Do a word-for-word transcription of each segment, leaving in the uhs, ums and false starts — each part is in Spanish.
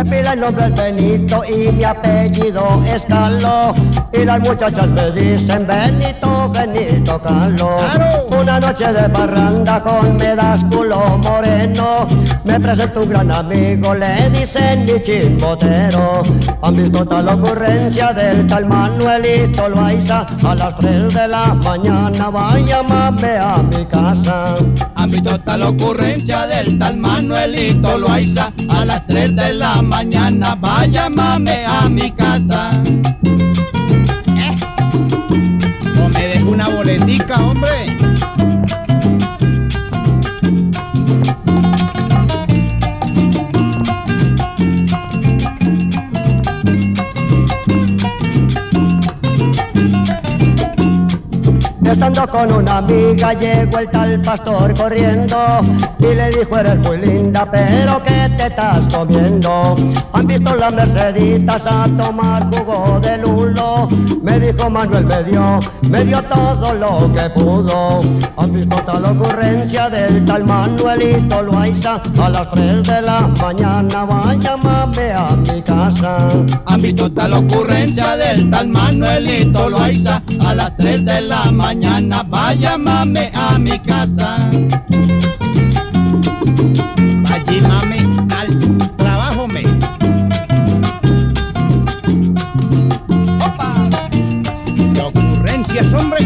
pila el nombre es Benito y mi apellido es Carlos. Y las muchachas me dicen Benito, Benito, Carlos. ¡Claro! Una noche de parranda con medásculo moreno, me presentó un gran amigo, le dicen mi chimbotero. Han visto tal ocurrencia del tal Manuelito Loaiza, a las tres de la mañana vaya mame a mi casa. Han visto tal ocurrencia del tal Manuelito Loaiza, a las tres de la mañana vaya mame a mi casa. Eh. No me dejo una boletica, hombre. Estando con una amiga llegó el tal pastor corriendo y le dijo eres muy linda pero ¿qué te estás comiendo? Han visto las merceditas a tomar jugo de lulo, me dijo Manuel me dio, me dio todo lo que pudo. Han visto tal ocurrencia del tal Manuelito Loaiza, a las tres de la mañana vaya mame a mi casa. Han visto tal ocurrencia del tal Manuelito Loaiza, a las tres de la mañana vaya mame a mi casa. Vaya mame al trabajo me. ¡Opa! ¡Qué ocurrencias, hombre!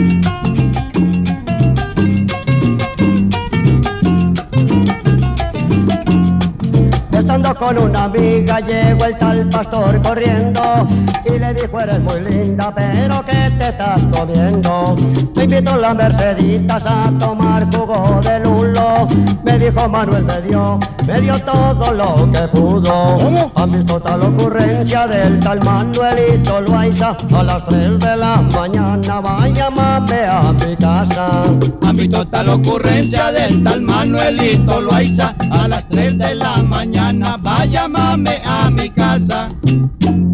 Estando con una amiga llegó el tal pastor corriendo y le dijo eres muy linda pero ¿qué te estás comiendo? Te invito a las merceditas a tomar jugo de lulo, me dijo Manuel me dio, me dio todo lo que pudo. ¿Cómo? Han visto tal ocurrencia del tal Manuelito Loaiza, a las tres de la mañana vaya mame a mi casa. Han visto tal ocurrencia del tal Manuelito Loaiza, a las tres de la mañana vaya mame a mi casa.